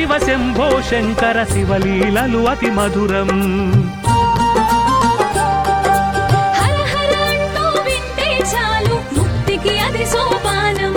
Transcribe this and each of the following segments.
శివ శంభో శంకర శివలీలలు అతి మధురం. హర హర అంటూ వింటే చాలు ముక్తికి అది సోపానం.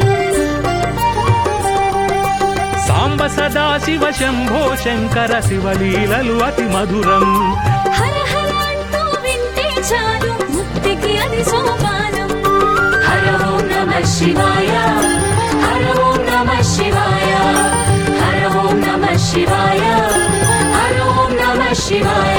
సాంబ సదా శివ శంభో శంకర శివలీలలు అతి మధురం. హర హర అంటూ వింటే చాలు ముక్తికి అది సోపానం. హర ఓం నమః శివాయ, హర ఓం నమః శివాయ, హర ఓం నమః శివాయ, హర ఓం నమః శివాయ.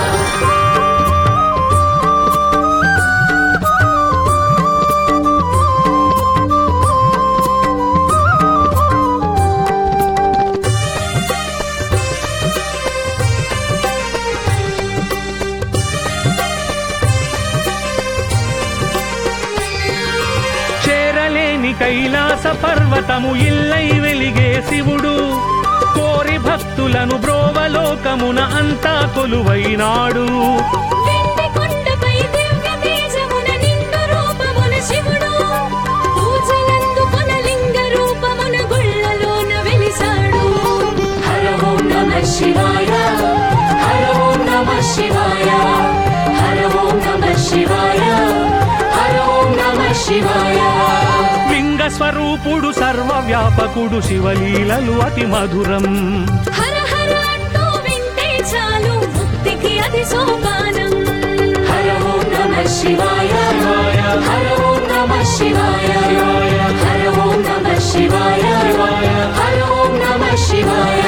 చేరలేని కైలాస పర్వతము ఇల్లై వెలిగే శివుడు, కోరి భక్తులను బ్రోవలోకమున అంతా కొలువైనాడు. వెండి కొండపై దివ్య తేజమున నిండు రూపమున శివుడు, పూజలందుకొన లింగ రూపమున గుళ్ళలోన వెలిసాడు. హర ఓం నమః శివాయ, హర ఓం నమః శివాయ, హర ఓం నమః శివాయ, హర ఓం నమః శివాయ. లింగ స్వరూపుడు సర్వవ్యాపకుడు శివలీలలు అతి మధురం. హర హర అంటూ వింటే చాలు ముక్తికి అది సోపానం. హర ఓం నమః శివాయ, హర ఓం నమః శివాయ, హర ఓం నమః శివాయ, హర ఓం నమః శివాయ.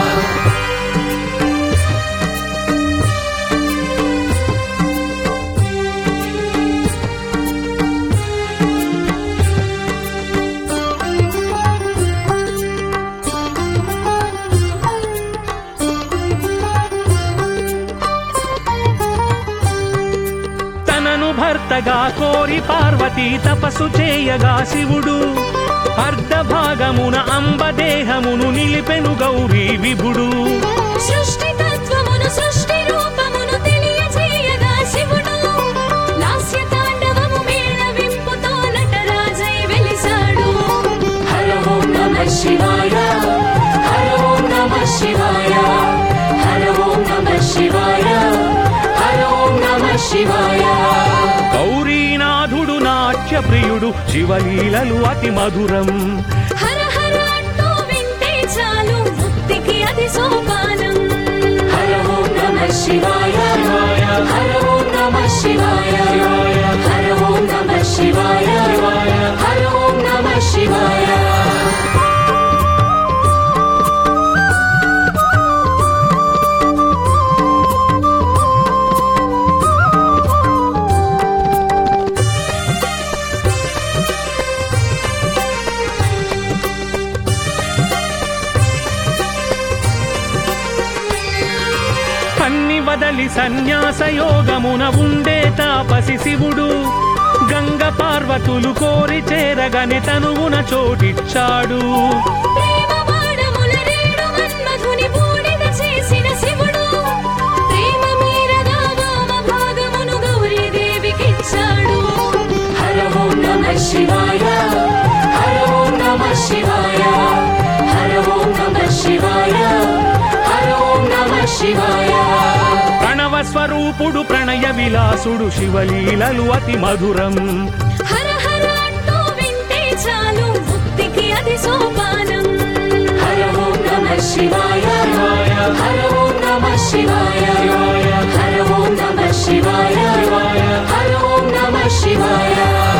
తనను భర్తగా కోరి పార్వతీ తపస్సు చేయగా శివుడు, అర్ధభాగమున అంబదేహమును నిలిపెను గౌరీ విభుడు. సృష్టి తత్వమును సృష్టి రూపమును తెలియజేయగా శివుడు, లాస్య తాండవము మేళవింపుతో నటరాజై వెలిసాడు. హర ఓం నమః శివాయ, హర ఓం నమః శివాయ, హర ఓం నమః శివాయ, హర ఓం నమః శివాయ. గౌరీనాథుడు నాట్య ప్రియుడు శివలీలలు అతి మధురం. హర హర అంటూ వింటే చాలు ముక్తికి అది సోపానం. హర ఓం నమః శివాయ, హర ఓం నమః శివాయ, హర ఓం నమః శివాయ, హర ఓం నమః శివాయ. అన్ని వదలి సన్యాస యోగమున ఉండే తాపసి శివుడు, గంగ పార్వతులు కోరి చేరగని తనువున చోటిచ్చాడు. ప్రేమ బాణముల రేణు మన్మధుని బూడిద చేసిన శివుడు, ప్రేమ మీరగా వామ భాగమును గౌరీదేవికిచ్చాడు. హర ఓం నమః శివాయ, హర ఓం నమః శివాయ, హర ఓం నమః శివాయ, హర ఓం నమః శివాయ. ప్రణవ స్వరూపుడు ప్రణయ విలాసుడు శివలీలలు అతి మధురం. హర హర అంటూ వింటే చాలు ముక్తికి అది సోపానం. హర ఓం నమః శివాయ, హర ఓం నమః శివాయ, హర ఓం నమః శివాయ, హర ఓం నమః శివాయ.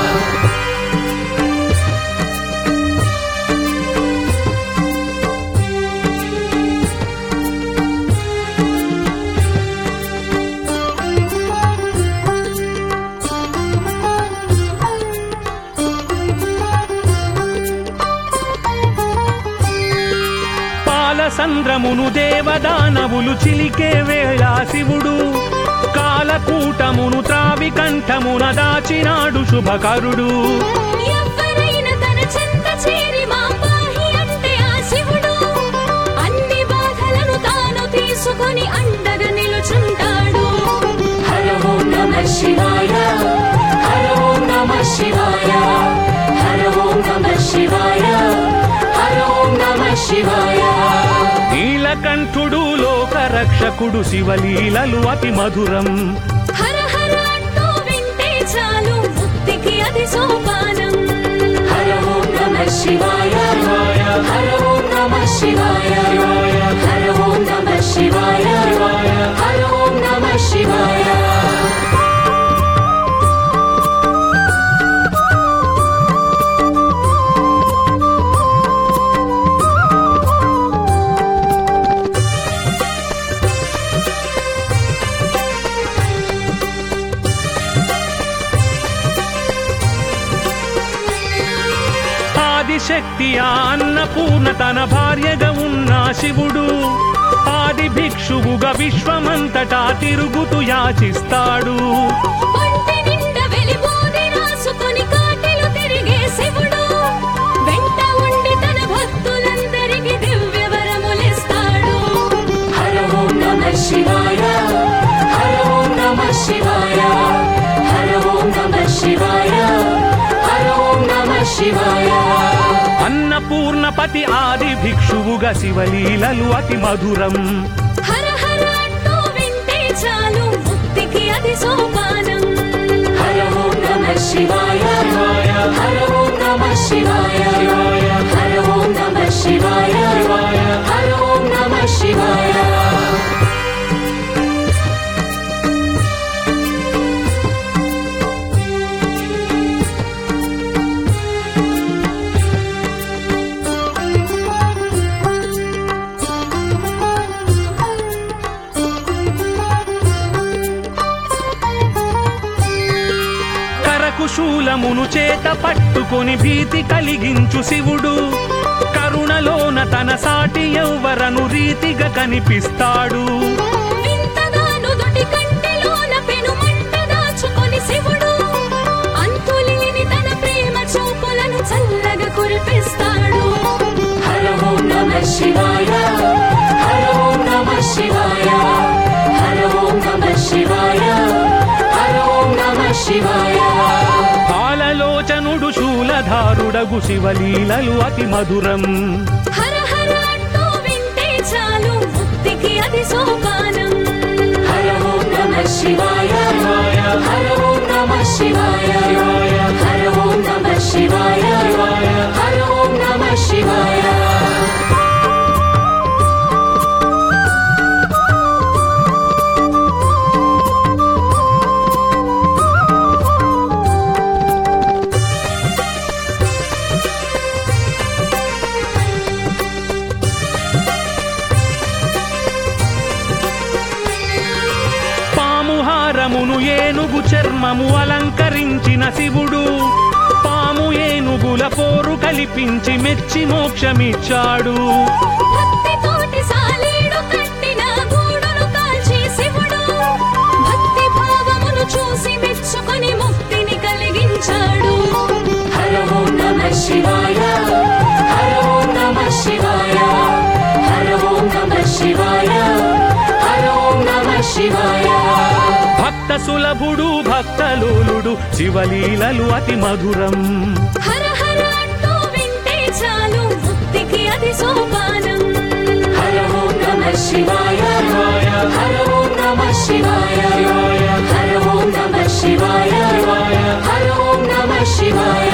సంద్రమును దేవదానవులు చిలికే వేళ శివుడు, కాలకూటమును త్రావి కంఠమున దాచినాడు శుభకరుడు. ఎవ్వరైనా తన చెంత చేరి మా పాహి అంటే ఆ శివుడు, అన్ని బాధలను తాను తీసుకొని అండగా నిలుచుంటాడు. హర ఓం నమః శివాయ, హర ఓం నమః శివాయ, హర ఓం నమః శివాయ, హర ఓం నమః శివాయ. లోక రక్షకుడు శివలీలలు అతి మధురం. హర హర అంటూ వింటే చాలు ముక్తికి అది సోపానం. హర ఓం నమః శివాయ హర ఓం నమః శివాయ హర ఓం నమః శివాయ హర ఓం నమః శివాయ. ఆదిశక్తి అన్నపూర్ణ తన భార్యగా ఉన్న శివుడు ఆది భిక్షువుగా విశ్వమంతటా తిరుగుతూ యాచిస్తాడు. ఒంటి నిండా వెలిబూది రాసుకొని కాటిలో తిరిగే శివుడు వెంట ఉండి తన భక్తులందరికీ దివ్య వరములిస్తాడు. హర ఓం నమః శివాయ హర ఓం నమః శివాయ హర ఓం నమః శివాయ హర ఓం నమః శివాయ. అన్నపూర్ణపతి ఆది భిక్షువుగా శివలీలలు అతి మధురం. హర హర అంటూ వింటే చాలు ముక్తికి అది సోపానం. హర ఓం నమః శివాయ హర ఓం నమః శివాయ హర ఓం నమః శివాయ హర ఓం నమః శివాయ. శూలమును చేత పట్టుకొని భీతి కలిగించు శివుడు కరుణలోన తన సాటి ఎవ్వరను రీతిగా కనిపిస్తాడు. వింతగాను దుటి కంటిలోన పెనుమంట దాచుకొని శివుడు అంతులేని తన ప్రేమ చూపులను చల్లగా కురిపిస్తాడు. హర ఓం నమః శివాయ హర ఓం నమః శివాయ హర ఓం నమః శివాయ హర ఓం నమః శివాయ. పాలలోచనుడు శూలధారుడగు శివలీలలు అతి మధురం. హర హర అంటూ వింటే చాలు ముక్తికి అది సోపానం. హర ఓం నమః శివాయ హర ఓం నమః శివాయ హర ఓం నమః శివాయ హర ఓం నమః శివాయ. పాముహారమును ఏనుగు చర్మము అలంకరించిన శివుడు పాము ఏనుగుల పోరు కల్పించి మెచ్చి మోక్షమిచ్చాడు. భక్తితోటి సాలీడు కట్టిన గూడును కాల్చి శివుడు భక్తి భావమును చూసి మెచ్చుకొని ముక్తిని కలిగించాడు. హర ఓం నమః శివాయ హర ఓం నమః శివాయ హర ఓం నమః శివాయ హర ఓం నమః శివాయ. భక్త సులభుడు భక్తలోలుడు శివలీలలు అతి మధురం. హర హర అంటూ వింటే చాలు ముక్తికి అది సోపానం. హర ఓం నమః శివాయ హర ఓం నమః శివాయ హర ఓం నమః శివాయ హర ఓం నమః శివాయ.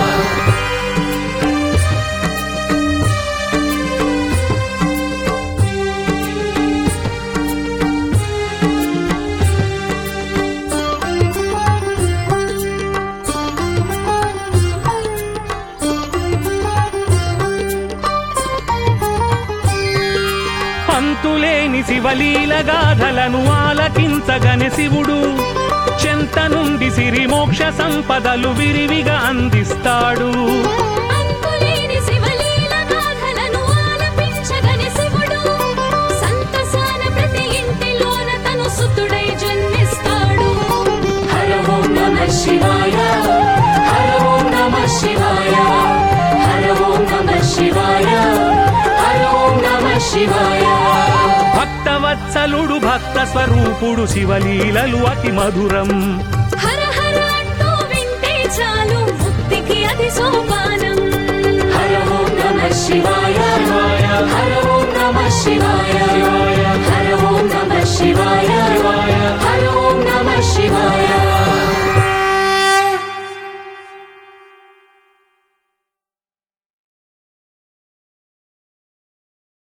అంతులేని శివలీల గాథలను ఆలకించగని శివుడు చెంత నుండి సిరి మోక్ష సంపదలు విరివిగా అందిస్తాడు. అంతులేని శివలీల గాథలను ఆలపించగని శివుడు సంతసాన ప్రతి ఇంటిలోన తను సుతుడై జన్మిస్తాడు. హర ఓం నమః శివాయ హర ఓం నమః శివాయ హర ఓం నమః శివాయ హర ఓం నమః శివాయ. భక్తవత్సలుడు భక్త స్వరూపుడు శివలీలలు అతి మధురం. హర హర అంటూ వింటే చాలు ముక్తికి అది సోపానం. హర ఓం నమః శివాయ హర ఓం నమః శివాయ